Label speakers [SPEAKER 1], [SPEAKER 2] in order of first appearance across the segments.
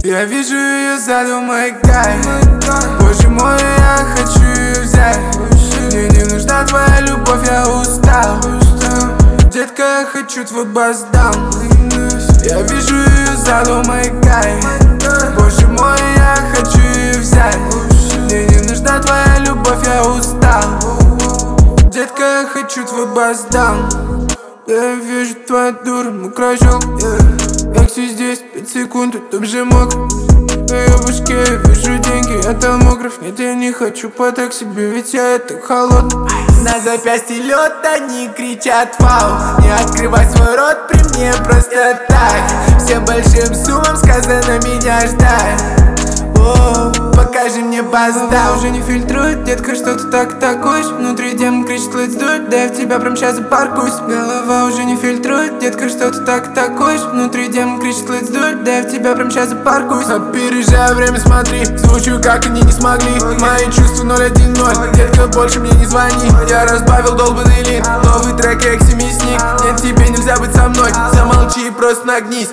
[SPEAKER 1] Я вижу ее сзади, мой кайф. Боже мой, я хочу ее взять. Мне не нужна твоя любовь, я устал. Детка, я хочу твой бас-даун. Я вижу ее сзади, мой кайф. Боже мой, я хочу ее взять. Мне не нужна твоя любовь, я устал. Детка, я хочу твой бас-даун. Я вижу твою дуру, мокрая щелка. Экси здесь, 5 секунд, и там же мокро. В ее башке я вижу деньги, я томограф. Нет, я не хочу потак себе, ведь я это холодный.
[SPEAKER 2] На запястье лед, они кричат вау. Не открывай свой рот при мне просто так. Всем большим суммам сказано меня ждать. Покажи мне бас-даун.
[SPEAKER 1] Уже не фильтрует, детка, что ты так такуешь. Внутри демон кричит, let's do it. Да я в тебя прям сейчас запаркуюсь. Голова уже не фильтрует, детка, что ты так такуешь. Внутри демон кричит, let's do it. Да я в тебя прям сейчас запаркуюсь.
[SPEAKER 2] Опережая время, смотри, звучу, как они не смогли. Мои чувства 010. Детка, больше мне не звони. Я разбавил долбанный лин. Новый трек, Экси мясник. Нет, тебе нельзя быть со мной. Замолчи и просто нагнись,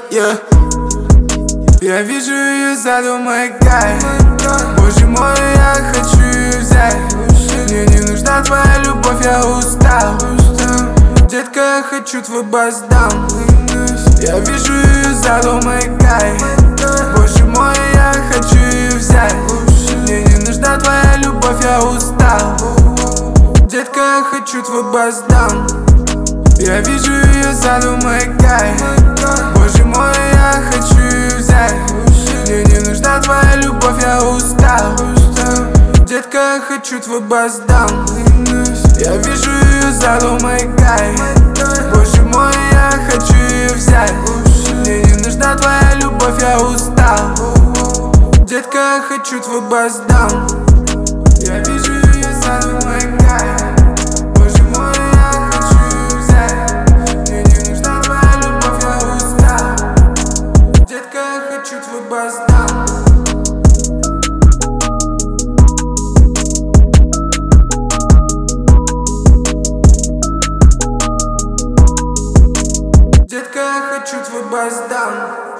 [SPEAKER 1] Я вижу ее сзади, мой кайф. Боже мой, я хочу ее взять. Мне не нужна твоя любовь, я устал. Детка, я хочу твой бас-даун. Я вижу ее сзади, мой кайф. Боже мой, я хочу ее взять. Мне не нужна твоя любовь, я устал. Детка, я хочу твой бас-даун. Я вижу ее сзади, мой кайф. Боже мой, я хочу ее взять. Мне не нужна твоя любовь, я устал. Детка, я хочу твой бас-даун. Я вижу ее сзади, мой кайф. Боже мой, я хочу ее взять. Мне не нужна твоя любовь, я устал. Детка, я хочу твой бас-даун. Я вижу ее сзади, мой кайф. Боже мой, я хочу ее взять. Мне не нужна твоя любовь, я устал. Детка, я хочу твой бас-даун. Детка, я хочу твой бас-даун.